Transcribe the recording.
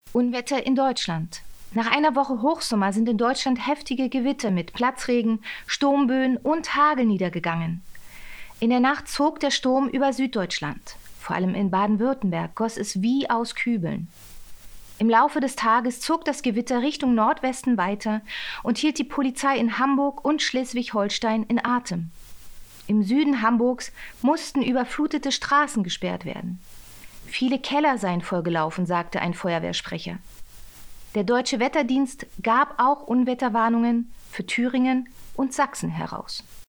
Unwetter in Deutschland. Nach einer Woche Hochsommer sind in Deutschland heftige Gewitter mit Platzregen, Sturmböen und Hagel niedergegangen. In der Nacht zog der Sturm über Süddeutschland. Vor allem in Baden-Württemberg goss es wie aus Kübeln. Im Laufe des Tages zog das Gewitter Richtung Nordwesten weiter und hielt die Polizei in Hamburg und Schleswig-Holstein in Atem. Im Süden Hamburgs mussten überflutete Straßen gesperrt werden. Viele Keller seien vollgelaufen, sagte ein Feuerwehrsprecher. Der Deutsche Wetterdienst gab auch Unwetterwarnungen für Thüringen und Sachsen heraus.